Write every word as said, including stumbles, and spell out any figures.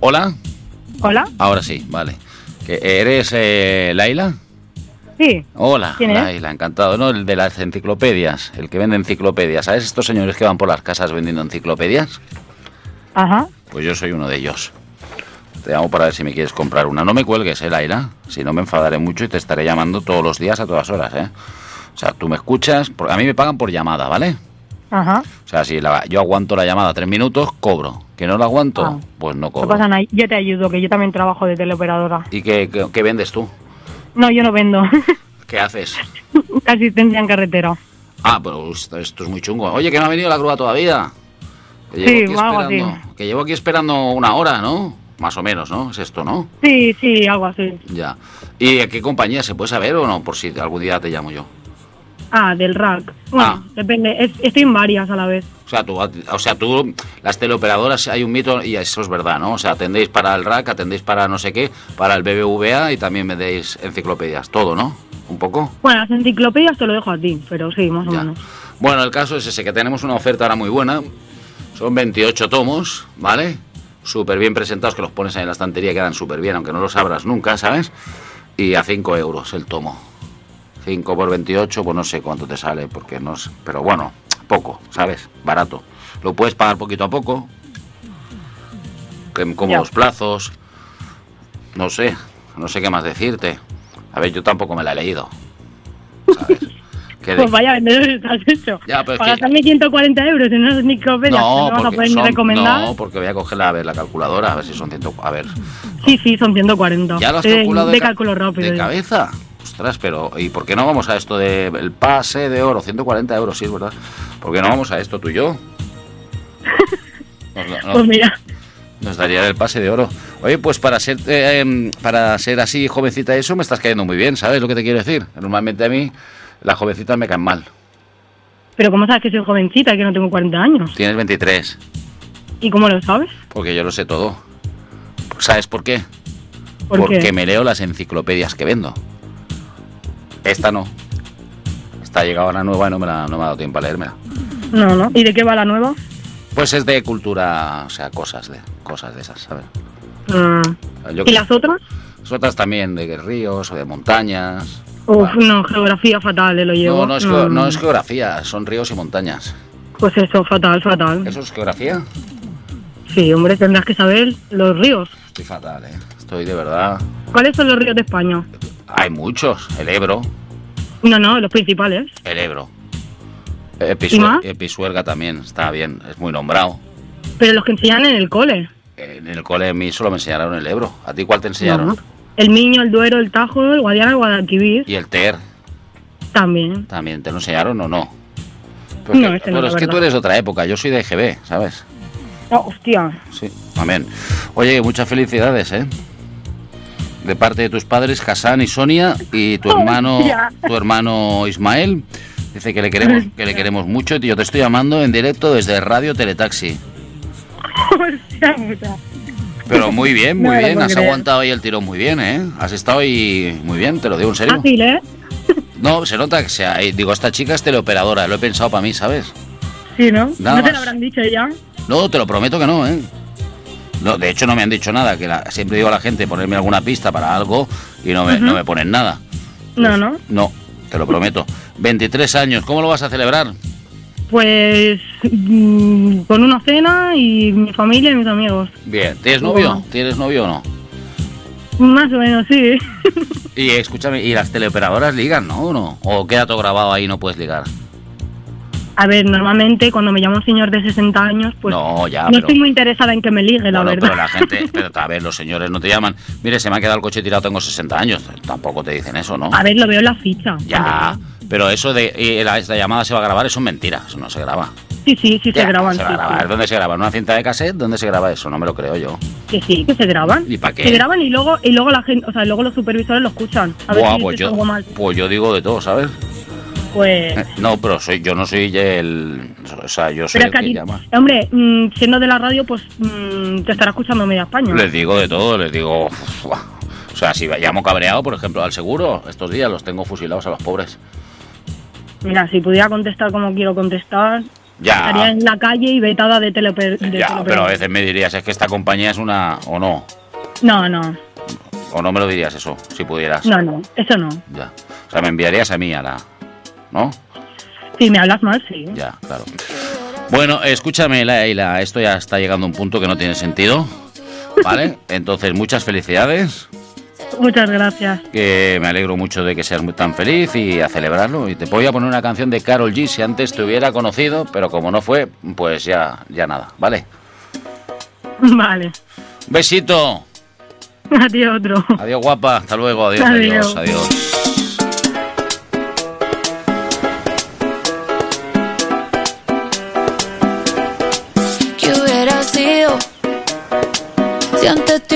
¿Hola? ¿Hola? Ahora sí, vale. ¿Que ¿Eres eh, Laila? Sí. Hola, ¿Quién es? Laila, encantado. No, el de las enciclopedias, el que vende enciclopedias. ¿Sabes estos señores que van por las casas vendiendo enciclopedias? Ajá. Pues yo soy uno de ellos. Te llamo para ver si me quieres comprar una. No me cuelgues, eh, Laila. Si no me enfadaré mucho y te estaré llamando todos los días a todas horas, ¿eh? O sea, tú me escuchas, porque a mí me pagan por llamada, ¿vale? Ajá. O sea, si la, yo aguanto la llamada tres minutos, cobro. Que no la aguanto, Ah. pues no No cobro. pasa nada, yo te ayudo, que yo también trabajo de teleoperadora. ¿Y qué, qué, qué vendes tú? No, yo no vendo. ¿Qué haces? Asistencia en carretera. Ah, pero esto, esto es muy chungo. Oye, que no ha venido la grúa todavía. Que Sí, llevo aquí algo esperando, así. que llevo aquí esperando una hora, ¿no? Más o menos, ¿no? Es esto, ¿no? Sí, sí, algo así. Ya. ¿Y a qué compañía se puede saber o no? Por si algún día te llamo yo. Ah, del rack. Bueno, Ah. depende, es- estoy en varias a la vez. O sea, tú, o sea, tú, las teleoperadoras, hay un mito, y eso es verdad, ¿no? O sea, atendéis para el R A C, atendéis para no sé qué, para el B B V A y también vendéis enciclopedias. Todo, ¿no? ¿Un poco? Bueno, las enciclopedias te lo dejo a ti, pero sí, más o Ya. menos. Bueno, el caso es ese, que tenemos una oferta ahora muy buena. Son veintiocho tomos, ¿vale? Súper bien presentados, que los pones ahí en la estantería, quedan súper bien, aunque no los abras nunca, ¿sabes? Y a cinco euros el tomo. cinco por veintiocho, pues no sé cuánto te sale, porque no sé, pero bueno, poco, ¿sabes? Barato. Lo puedes pagar poquito a poco, en cómodos Ya. plazos, no sé, no sé qué más decirte. A ver, yo tampoco me la he leído, ¿sabes? Que de- Pues vaya vendedor estás hecho. Ya, pero es Para que- gastarme ciento cuarenta euros en unas enciclopedias que no vas a porque poder ni son- recomendar. no, porque voy a cogerla a ver la calculadora, a ver si son ciento... A ver, Sí, sí, son ciento cuarenta. ¿ya lo has de, calculado de ca- cálculo rápido. de ya. cabeza? Ostras, pero ¿y por qué no vamos a esto del pase de oro? ciento cuarenta euros, sí, es verdad. ¿Por qué no vamos a esto tú y yo? Nos, nos- Pues mira, nos daría el pase de oro. Oye, pues para ser eh, em, para ser así jovencita eso me estás cayendo muy bien, ¿sabes lo que te quiero decir? Normalmente a mí las jovencitas me caen mal. pero ¿cómo sabes que soy jovencita y que no tengo cuarenta años? Tienes veintitrés, ¿Y cómo lo sabes? porque yo lo sé todo. ¿Sabes por qué? ¿Por Porque qué? me leo las enciclopedias que vendo. Esta no. Esta ha llegado ahora nueva y no me, la, no me ha dado tiempo a leérmela. No, no. ¿Y de qué va la nueva? Pues es de cultura, o sea, cosas de cosas de esas, ¿sabes? Mm. Yo ¿Y que- las otras? las otras también de ríos o de montañas. Uf, Ah. no, geografía fatal, eh, lo llevo. No, no es, geo- no es geografía, son ríos y montañas. Pues eso, fatal, fatal. ¿Eso es geografía? Sí, hombre, tendrás que saber los ríos. Estoy fatal, ¿eh? Estoy de verdad... ¿Cuáles son los ríos de España? Hay muchos. El Ebro, No, no, los principales. el Ebro. ¿Y Episue- más? Pisuerga también, está bien, es muy nombrado. Pero los que enseñan en el cole. En el cole a mí solo me enseñaron el Ebro. ¿A ti cuál te enseñaron? No. El Miño, el Duero, el Tajo, el Guadiana, el Guadalquivir. ¿Y el Ter? También. ¿También te lo enseñaron o no? Porque, No, ese no, pero la es que verdad. tú eres de otra época, yo soy de E G B, ¿sabes? Oh, hostia. Sí, amén. Oye, muchas felicidades, ¿eh? De parte de tus padres, Hassan y Sonia, y tu hermano, Hostia. tu hermano Ismael. Dice que le queremos, que le queremos mucho. Y yo te estoy llamando en directo desde Radio Teletaxi. Hostia puta. Pero muy bien, muy No me lo bien. puedo Has creer. aguantado ahí el tirón muy bien, ¿eh? Has estado ahí muy bien, te lo digo en serio. Fácil, ¿eh? No, se nota que sea. eh, Digo, esta chica es teleoperadora, lo he pensado para mí, ¿sabes? Sí, ¿no? Nada ¿No te más. lo habrán dicho ya? No, te lo prometo que no, ¿eh? No, de hecho no me han dicho nada, que la- siempre digo a la gente ponerme alguna pista para algo y no me, Ujú. no me ponen nada. No, no. No, te lo prometo. veintitrés años, ¿cómo lo vas a celebrar? Pues mm, con una cena y mi familia y mis amigos. Bien, ¿tienes novio? Bueno. ¿Tienes novio o no? Más o menos, sí. Y escúchame, ¿y las teleoperadoras ligan, no? ¿O no? ¿O queda todo grabado ahí y no puedes ligar? A ver, normalmente cuando me llama un señor de sesenta años, pues no, ya, no pero... estoy muy interesada en que me ligue, la Bueno, verdad. pero la gente, pero a ver, los señores no te llaman. Mire, se me ha quedado el coche tirado, tengo sesenta años. Tampoco te dicen eso, ¿no? A ver, lo veo en la ficha. Ya, pero eso de y la, esta llamada se va a grabar, eso es mentira, eso no se graba. Sí, sí, sí se Ya, graban. se va a sí, grabar. sí. ¿Dónde se graba? ¿En una cinta de cassette? ¿Dónde se graba eso? No me lo creo yo. Que sí, que se graban. ¿Y para qué? Se graban y luego y luego la gente, o sea, luego los supervisores lo escuchan. A ver Buah, si pues dices yo, algo mal. pues yo digo de todo, ¿sabes? Pues... Eh, No, pero soy, yo no soy el... O sea, yo soy Pero el es que a que ti, llama. hombre, mm, siendo de la radio, pues mm, te estará escuchando media España. Les digo de todo, les digo... uf, buah. O sea, si llamo cabreado, por ejemplo, al seguro, estos días los tengo fusilados a los pobres. Mira, si pudiera contestar como quiero contestar, Ya. Estaría en la calle y vetada de teleper... de Ya, teleper- pero a veces me dirías, es que esta compañía es una... o no. No, no, O no me lo dirías eso, si pudieras. no, no, eso no. Ya. O sea, me enviarías a mí a la... ¿no? Si me hablas mal, sí. Ya, claro. Bueno, escúchame, Leila, esto ya está llegando a un punto que no tiene sentido, ¿vale? Entonces, muchas felicidades, Muchas gracias. que me alegro mucho de que seas muy tan feliz y a celebrarlo. Y te voy a poner una canción de Karol G, si antes te hubiera conocido, pero como no fue, pues ya, ya nada, ¿vale? Vale. Un besito. A ti otro. Adiós, guapa. Hasta luego. Adiós, adiós, Adiós. adiós. ¿Qué hubiera sido si antes